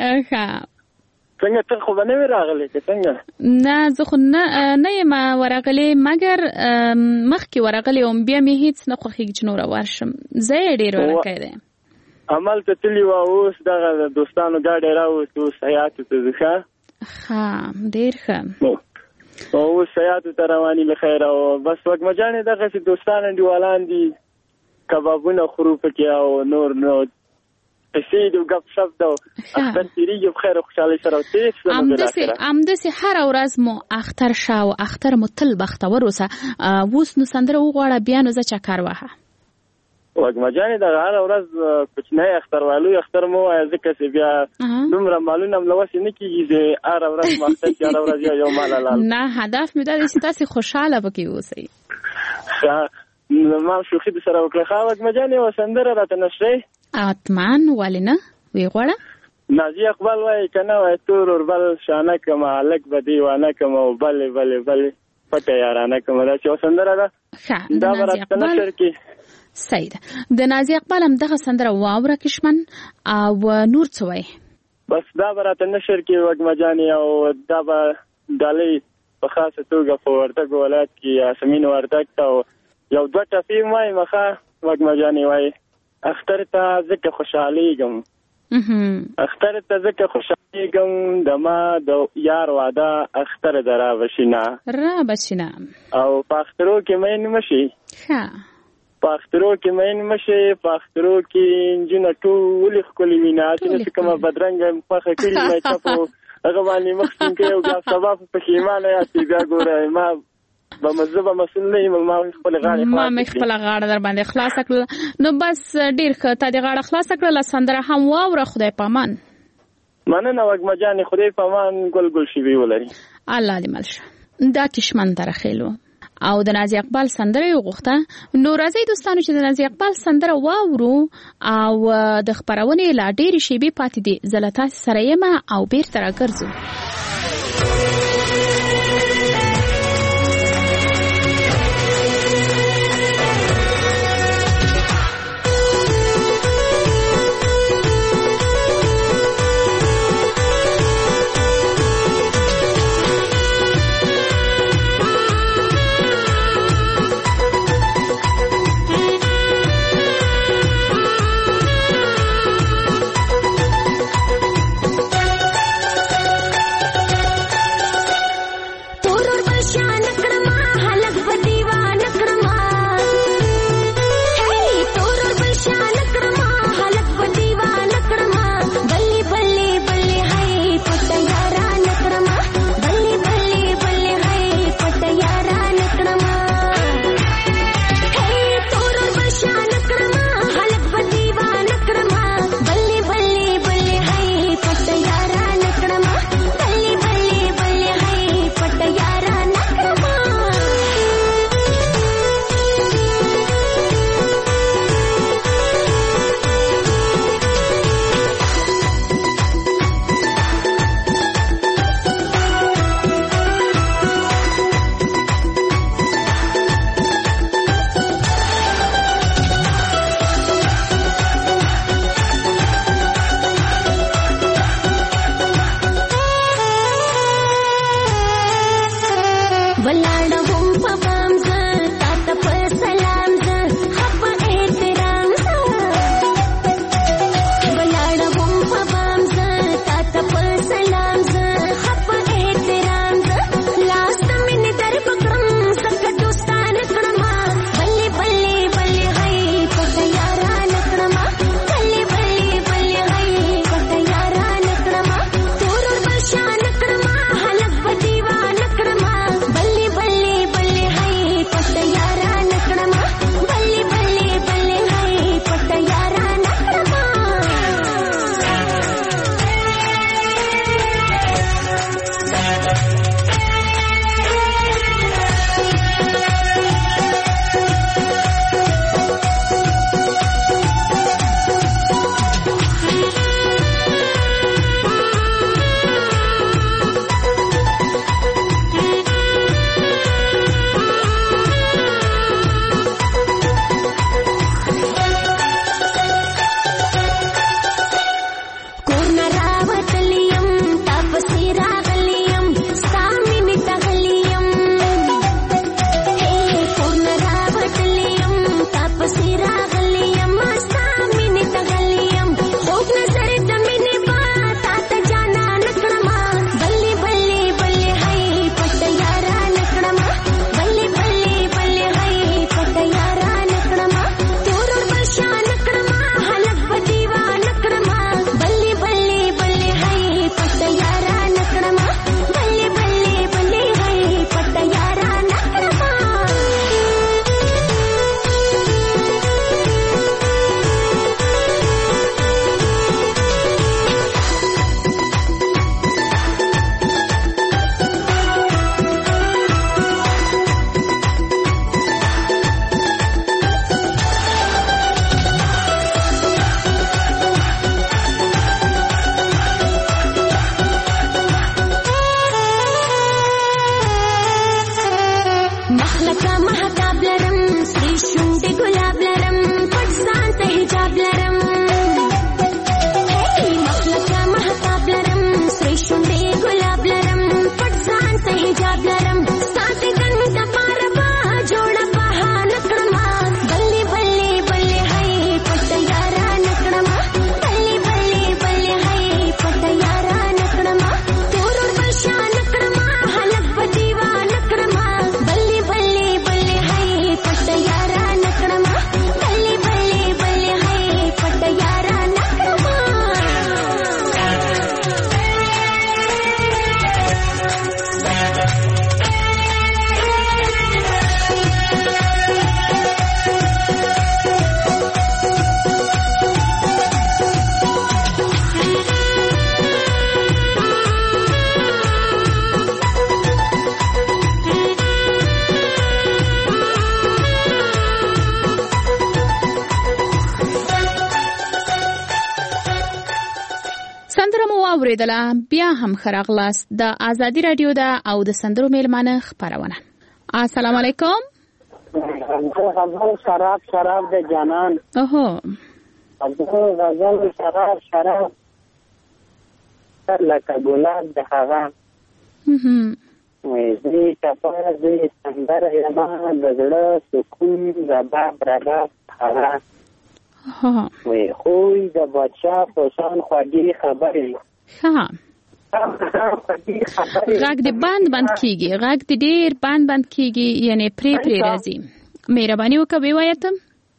څنګه ته خو به نه وې راغلی که څنګه نه زه خو نه یم ورغلی مګر مخکې ورغلی وم بیا مې هېڅ نه خوښېږي چې نوره ورشم ځای یې ډېر ورکی دی همالته تللي وه اوس دغه د دوستانو ګاډی راوست اوس حیاتو ته ځو ښه ښه ډېر ښه اوس حیاتو ته رواني له خیره او بس وګمه جانې دغسې دوستان انډیوالان دي کبابونه خورو پکې او نور نو قصې دي ګپ شپ ده اختر تېرېږي په خیر او خوشحالۍ سره او تېر شوه همداسې هره ورځ مو اختر شه او اختر مو تل بختور اوسه اوس نو سندره وغواړه بیا نو زه چکر وهه وګمه جانې دغه هره ورځ کوچنی اختر والوی اختر مو وایه ځکه چې بیا دومره مالونه هم له وسې نه کېږي چې هره ورځ مو اختر چې هره ورځ یو مال حلال نه هدف مې دا دی چې تاسې خوشحاله پکې اوسئ ما شوخي د سره وکړه ښه وګمه جانې یوه سندره راته نشرئ اتمان ولې نه وی غواړه نازي اقبال وایي که نه وایي تور اوربل شانه کمه هلک به دیوانه کمه او بلې بلې بلې پټه یارانه کمه دا چې یوه سندره ده دا به راته نشر کړي صحیح ده د نازي اقبال هم دغه سندره واوره کشمن او نور څه وایي بس دا به راته نشر کړي وګمه جانې او دا به ډالۍ په خاصه توګه په وردګ ولایت کې یاسمین وردګ ته او یو دوه ټپې وای مخه وګما جانې وای اختر ته ځکه خوشحالېږم اختر ته ځکه خوشحالېږم د ما د یار واده اختر د را بشینه را بشینه او په اخترو کې مین مشي ښه په اخترو کې مین مشي په اخترو کې نجونه ټولې ښکلې وي نه چې کومه بدرنګه مخه کړي مې چپو هغه باندې مخکې کې یو ګاف سبا پښیمانه یاستې بیا ګوره ما به مزه به مسؤل نه یم ما خپل غاړه ما مې خپل غاړه در باندې خلاص کړل نو بس ډیر ښه تا دې غاړه خلاص کړل سندره هم واوره خدای پامان مننه وګما جانې خدای پامان ګل ګل شي وی ولري الله دې ملشه دا کشمن تر خېلو او د نازي اقبال سندره یو غوښته نو راځي دوستانو چې د نازي اقبال سندره واورو او د خبرونه لا ډېری شی به پاتې دي زلتا سره یم او بیرته راګرځو اوریدله بیا هم خراغلاست د ازادي رادیو دا او د سندرو میلمانه خبرونه. السلام علیکم. غزل شراب شراب د جانان. اوهو غزل شراب شراب لکه ګلاب د هغه وې دې ټپه دې سندره یما د زړه سکون رباب رباب هغه وې خوې د بادشاه پوسان خوږې خبرې ها غږ دې بند بند کیږي غږ دې ډېر بند بند کیږي یعنی پری پری راځي. مهرباني وکړئ وایته.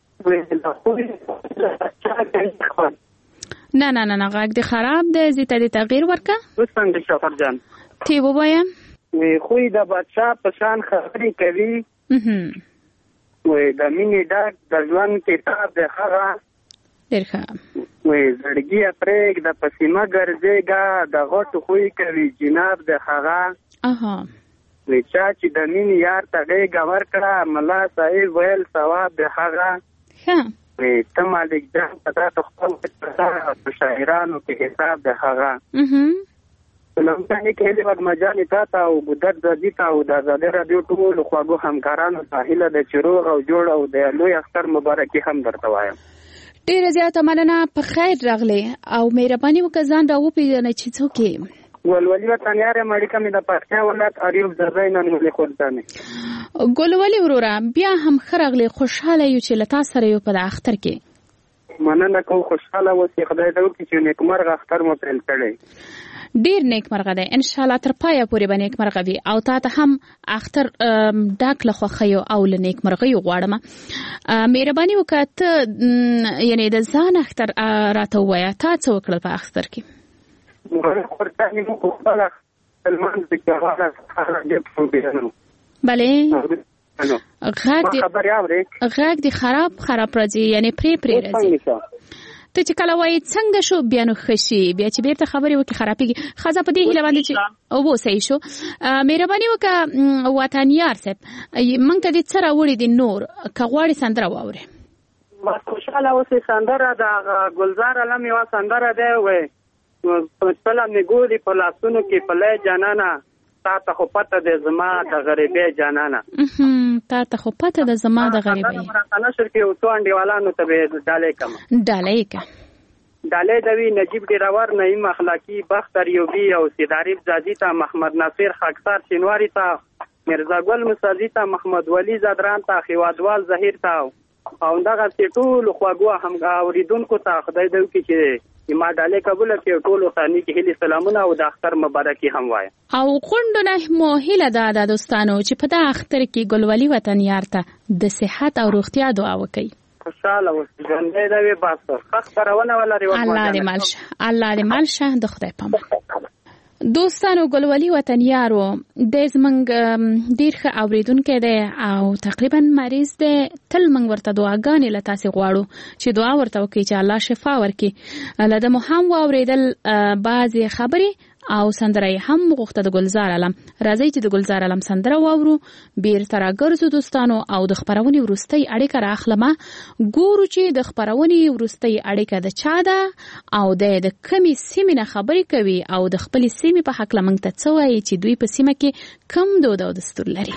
نه نه نه نه غږ دې خراب دی. زیته دې تغییر ورکړه. اوس څنګه شفر جان تی ووایم. وې خوې د بادشاه پوسان خبرې کوي وې د مینې ډاک د ژوند کتاب د هغه ډېر ښه وې زړګي پرېږ د پسیمه ګرځېږه د غټو خوی کوي جناب د هغه اها وې چا چې د مینې یار ته غېږه ورکړه ملا صاحب ویل ثواب د هغه ښه وې ته مالک جان په تاسو خپل په شاعرانو کې حساب د هغه لمبانې کې هلي وګ مجانې تا ته او ګدر ځدی تا او د آزادۍ رادیو ټول خواږو همکارانو ته هیله د چروغ او جوړ او د لوی اختر مبارکي هم درته وایم. ډیره زیاته مننه. په خیر راغلی او مهرباني وکړه ځان راوپېژنئ چې څوک یې. ګلولي وطنیار یم اړیکه مې د پکتیا ولایت اریوب ځای نن ولې خورځانې. ګلولي وروره بیا هم ښه راغلی. خوشحاله یو چې له تا سره یو په د اختر کې. مننه کوم خوشحاله اوسې خدای دې وکړي چې نیکمرغه اختر مو پیل کړی. ډیر نیکمرغه دی ان شاء الله تر پایه پورې به نیکمرغه وي او تا ته هم اختر ډاک له خوښیو او له نیکمرغیو غواړم. مهرباني وکړه ته یعنی د ځان اختر راته ووایه تا څه وکړل په اختر کې. بله غږ دې خراب خراب راځي یعنی پری پری راځي. ته چې کله وایي څنګه شو بیا نو ښه شي بیا چې بیرته خبرې وکړي خرابېږي. ښځه په دې هیله باندې چې اوبو صحیح شو. مهرباني وکړه وطنیار صاحب موږ ته دې څه راوړي دي نور که غواړې سندره واورې. خوشحاله اوسې سندره د ګلزار علم یوه سندره دی وی خپله مې ګوري په لاسونو کې پلی جانانه تا ته خو پته د زما د غریبۍ جانانه تا ته خو پته د زما د غریبۍ. نشر کې یو څو انډیوالانو ته به ډالۍ کړم. ډالۍ که ډالۍ دوي نجیب ډیراور نعیم اخلاقي بختر یوبي او سیداریب زادي ته محمد ناصر خاکسار شینواری ته مرزا ګل مسازي ته محمد ولی زادران ته خیوادوال ظهیر ته او دغه ټول خواږه هم اوریدونکو ته خدای دې وکړي چې ما ډالۍ قبول کړي ټول خاني کې هلي سلامونه او د اختر مبارکي هم وای. او غونډونه مو هیله ده د دوستانو چې په دا اختر کې ګلولي وطنیار ته د صحت او روغتیا دعا وکړي. خوشاله اوسې ژوندی دې وي بس ښه خپرونه ولري. الله دې مالشه الله دې مالشه د خدای په امان. دوستانو ګلولي وطنیارو د زمنګ ډیر ښه اوریدونکو دی او تقریبا مریض دی. تل موږ ورته دعاګانې له تاسې غواړو چې دعا ورته وکړي چې الله شفا ورکړي. له ده مو هم واورېدل بعضې خبرې او سندره یې هم غوښته د ګلزار علم. راځئ چې د ګلزار علم سندره واورو بیرته راګرځو دوستانو او د خپرونې وروستۍ اړیکه رااخلمه. ګورو چې د خپرونې وروستۍ اړیکه د چا ده او د د کمې سیمې نه خبرې کوي او د خپلې سیمې په هکله موږ ته څه وایي چې دوی په سیمه کې کم دود او دستور لري.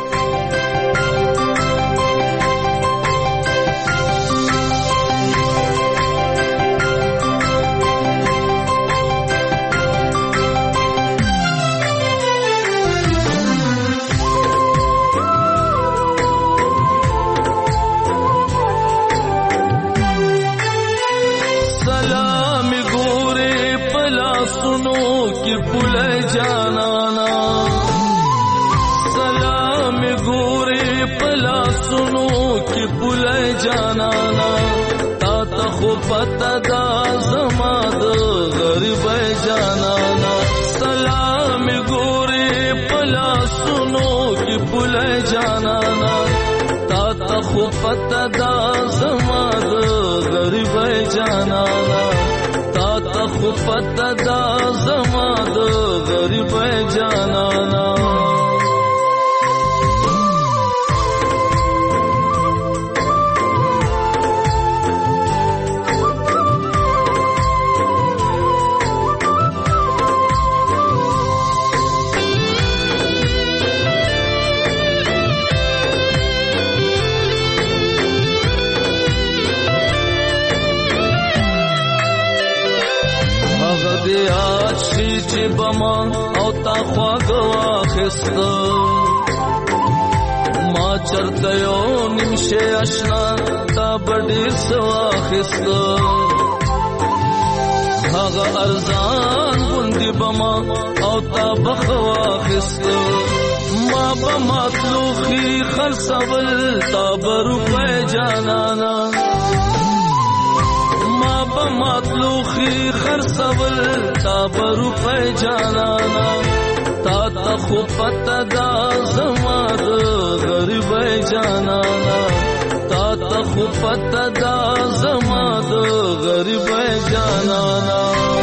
پتا دا زما د غریبۍ جانانا سلام ګورې پلا سنو کې بولای جانانا تا ته خو پتا دا زما د غریبۍ جانانا تا ته خو پتا دا زما د غریبۍ جانانا چې بما او تا خواږه واخسته ما چرته یو نیمشه اشنا تا بډیر سواخسته هغه ارزان غوندې بما او تا بخواخسته ما بمطلوخي خرڅول تا بروپه جانانا ما بمطلوخي خرڅول تا بروپه جانانا تا تا خو پته دا زما د غریب جانانا تا تا خو پته دا زما د غریب جانانا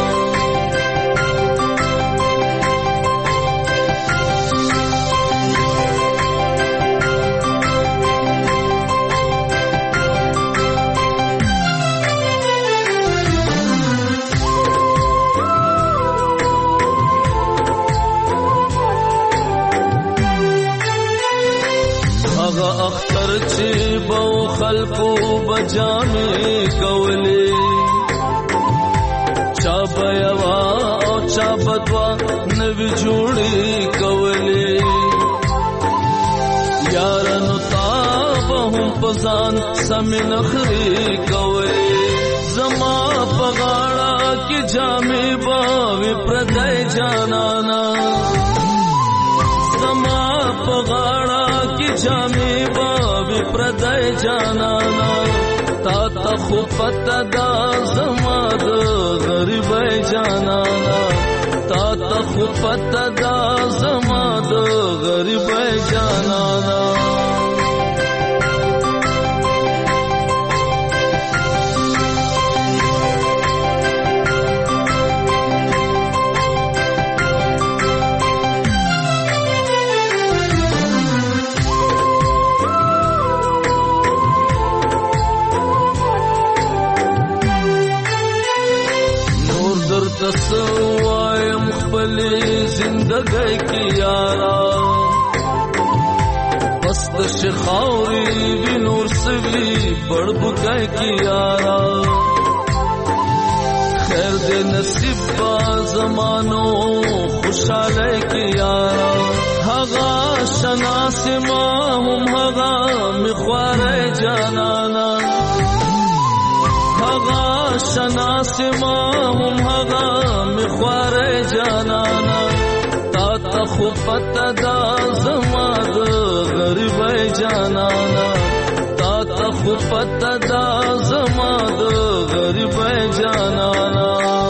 اختر چې بو خلقو بجامې کولې چا بیا او چا بدوا نوی جوړې کولې یارانو تا به هم پزان سم نخري کولې زما په غاړه کې جامې باوي پردای جانانا زما په غاړه کې جامې باوي پردای جانانا تا تا خو پته دا زما د غریب جانانا تا تا خو پته دا زما د غریب جانانا تسوایم خپلی زندگی کی یارا پست شخاوری وی نور سوی بڑبکای کی یارا خیر دے نصیب با زمانو خوشحالی کی یارا هغا شناس ما هم هغا مخوار جانانا هغا شناس ما هم هغا مخوار جانانا تا تا خو پته دا زما د غریب جانانا تا تا خو پته دا زما د غریب جانانا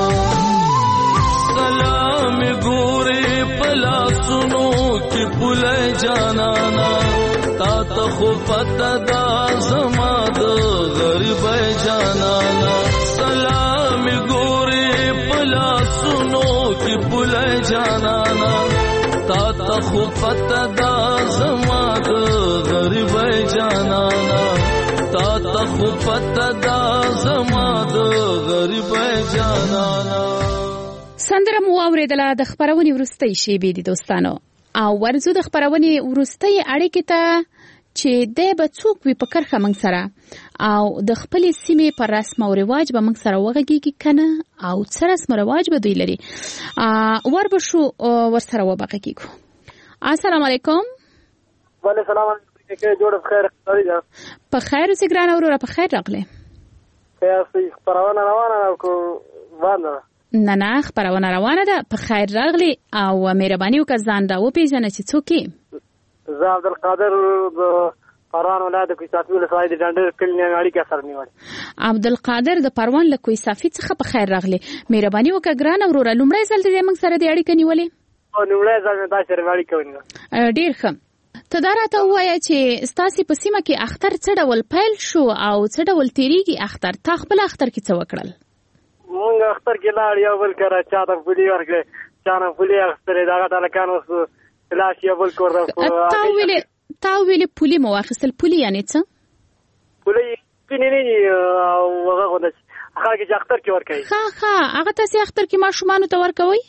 سلام ګوري پلا سنو کی پوله جانانا تا تا خو پته دا زما د غریب جانانا سلام ګوري پلا سنو کی پوله جانانا تا تا خو پته دا زما د غریب جانانا تا تا خو پته دا زما د غریب جانانا. سندره مو اوریدله د خبرونې وروستۍ شیبې دي دوستانو او ورزو د خبرونې وروستۍ اړیکې ته چې د به څوک وي په کرخه موږ سره او د خپلې سیمې پر رسم او رواج به موږ سره وغږیږي کنه او څه رسم او رواج به دوی لري ور به شو ورسره وغږیږو. السلام علیکم. وعلیکم السلام. جوړ بخیر په خیر اوسې ګرانه وروره په خیر راغلی. تاسو خبرونه روانه ده کو باندې نه نه خبرونه روانه ده په خیر راغلی او مهرباني وکړه ځان را وپېژنه چې څوک یې. زه عبدالقادر د پروان ولایت کوی صافي ولسوالۍ د ډنډر کلینګ اړیکه سره نیول. عبدالقادر د پروان له کوی صافي څخه په خیر راغلی. مهرباني وکړه ګرانه وروره لومړی ځل دې موږ سره د اړیکه نیولې. او لومړی ځل مې تاسو سره اړیکه ونیوله. ډېر ښه. ته دا راته ووایه چې ستاسې په سیمه کې اختر څه ډول پیل شو او څه ډول تېرېږي اختر؟ تا خپل اختر کې څه وکړل؟ مونږ اختر کې لاړ یو بل کره چا ته پولي ورکړې چا نه پولي اخیستلې دغه هلکان اوس لاس یو بل کور تا ویلې تا ویلې پولي مو واخیستل. پولي یعنې څه؟ پولي سپینې نه دي او هغه غونډه خلک چې اختر کې ورکوي. ښه ښه هغه تاسې اختر کې ماشومانو ته ورکوئ؟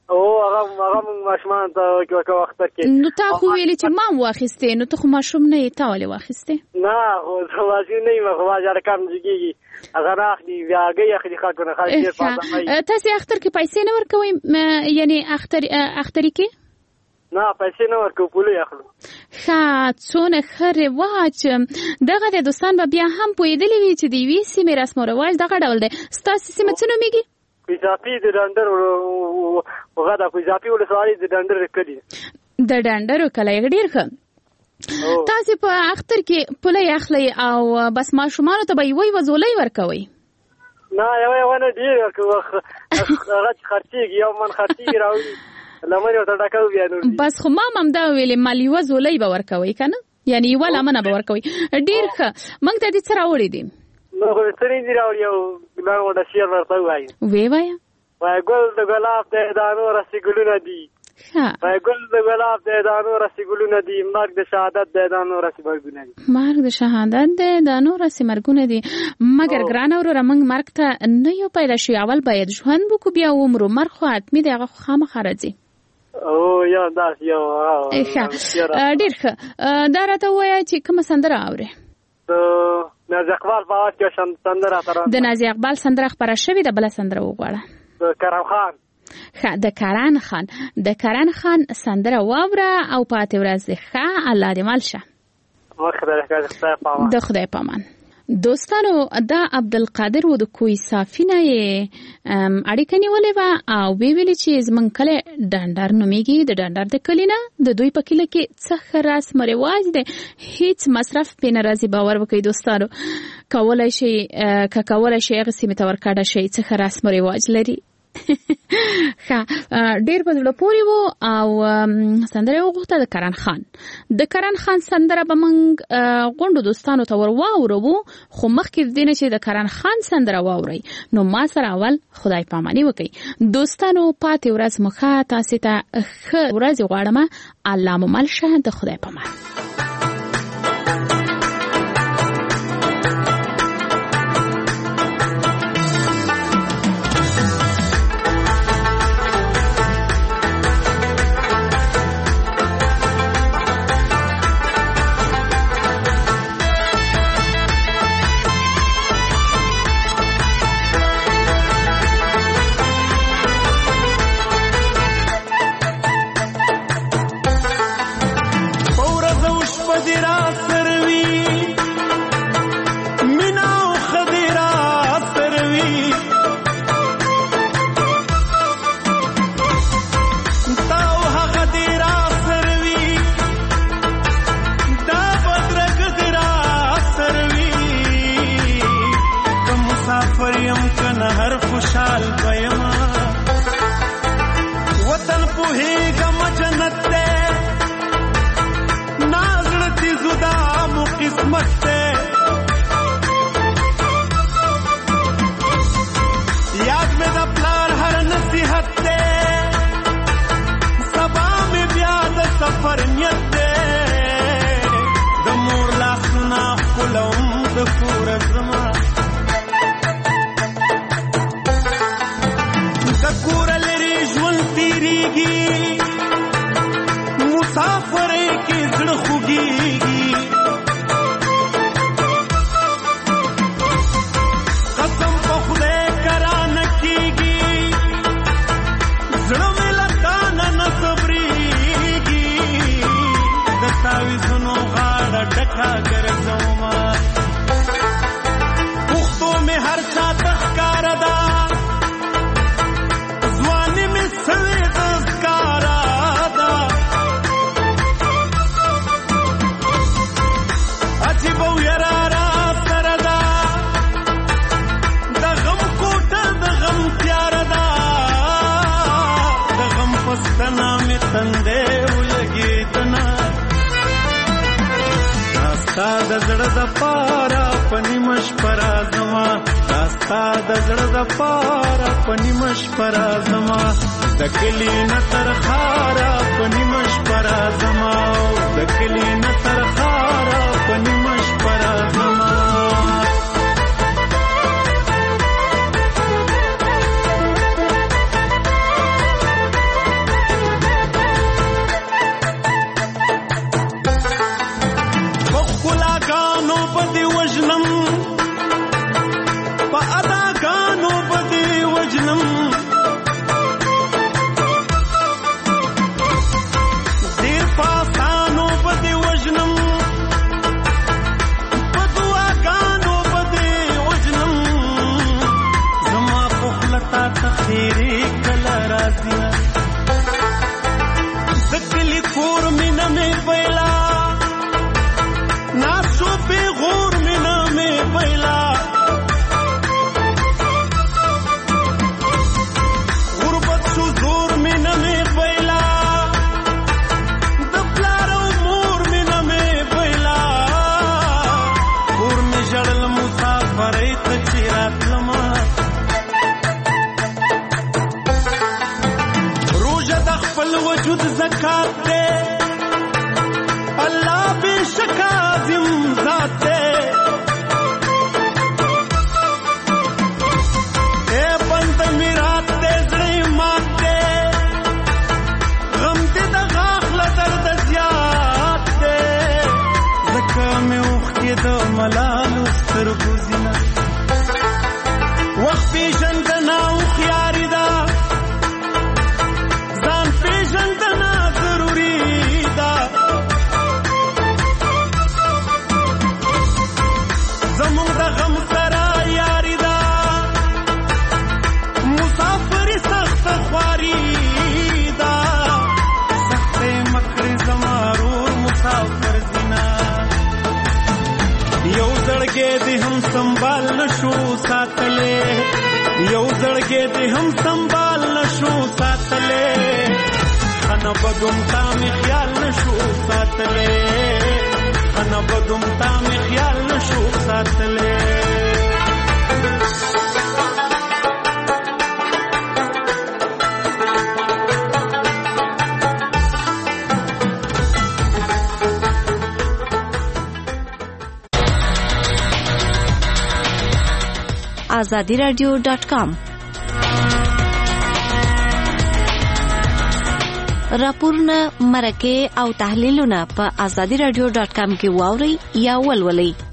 او هغه هغه ماشومان ته کې وخت کې نو تا خو ویلې چې ما واخیستې نو ته خو ماشوم نه یې تا ولې واخیستې نه خو واځي نه یم خو واځي رقم جګیږي هغه راخلي بیاګي اخلي خاطر نه خاطر پاتې تاسو اختر کې پیسې نه ورکوي یعنی اختر اختر کې نه پیسې نه ورکو پولې اخلو ښه څونه ښه رواج دغه د دوستان به بیا هم پوهېدلي وي چې د یوې سیمې رسم و رواج دغه ډول دی ستاسې سیمه څه نومېږي اضافي د ډنډر هغه د اضافي ولسوالۍ د ډنډر کلي د ډنډرو کلی ډېر ښه تاسې په اختر کې پولی اخلئ او بس ماشومانو ته به یوه یوه زولۍ ورکوئ نه یوه یوه نه ډېر ورکوو هغه چې خرڅېږي یو من خرڅېږي راوړي لمن ورته ډکوو بیا نور بس خو ما هم همدا ویلې مال یوه زولۍ به ورکوئ که نه یعنې یوه لمنه به ورکوئ ډېر ښه موږ ته دې څه راوړي دي نو خو څه نه دي راوړي یو لنډ غونډه شعر ورته ووایي ویې وایه وایه ګل د ګلاب دی دا نور هسې ګلونه دي وایه ګل د ګلاب دی دا نور هسې ګلونه دي مرګ د شهادت دی دا نور هسې مرګونه دي مرګ د شهادت دی دا نور هسې مرګونه دي مګر ګرانه وروره موږ مرګ ته نه یو پیدا شوي اول باید ژوند وکړو بیا ومرو مرګ خو حتمي دی هغه خو خامخا راځي او یا داسې یو ښه ډېر ښه دا راته ووایه چې کومه سندره اورې د نازي اقبال په اواز کې سندره د نازي اقبال سندره خپره شوې ده بله سندره وغواړه د کرم خان ښه د کرن خان د کرن خان سندره واوره او پاتې ورځ دې ښه الله دې مل شه د خدای په امان دوستانو دا عبدالقادر و د کوی صافي نه یې اړیکه نیولې وه او ویې ویلې چې زموږ کلی ډنډر نومېږي د ډنډر د کلي نه د دوی په کلي کې څه ښه رسم رواج دی هیڅ مصرف پې نه راځي باور وکړئ دوستانو کولی شئ که کولی شئ هغه سیمې ته ورکډه شئ څه ښه رسم رواج لري ښه ډېر په زړه پورې و او سندره یې وغوښته د کرن خان د کرن خان سندره به موږ غونډو دوستانو ته ور واورو خو مخکې د دې نه چې د کرن خان سندره واورئ نو ما سره اول خدای پاماني وکړئ دوستانو پاتې ورځ مو ښه تاسې ته ښه ورځې غواړم الله مو مل شه د خدای پامان تیرې کله راځي د کلي کور مینه مې پیلا ناسو بې غور مینه مې پیلا غربت شو زور مینه مې پیلا د پلار او مور مینه مې پیلا کور مې ژړل مسافرۍ ته چې راتلمه وجود زکات دے اللہ بے شک عظیم ذات دے اے بند میرات دے زڑی مات دے غم دے دا غاخل درد زیاد دے زکا میں اوخ کے دا ملالو سترگوزینا وقت پیشن دنا اوخ یاری دا پیژندنا ضروری ده زموږ د غم سره یاري ده مسافري سخته خواري ده سختې مکړې زما رور مسافر ځینه یو زړګی دې هم سنبال نشو ساتلی یو زړګی دې هم سنبال نشو ساتلی خنا بدوم تا می خیال نشو ساتلے خنا بدوم تا می خیال نشو ساتلے آزادی رادیو ډاٹ کام راپورونه مرکه او تحلیلونه په آزادی رادیو ډاٹ کام کې واورئ یا ولولئ.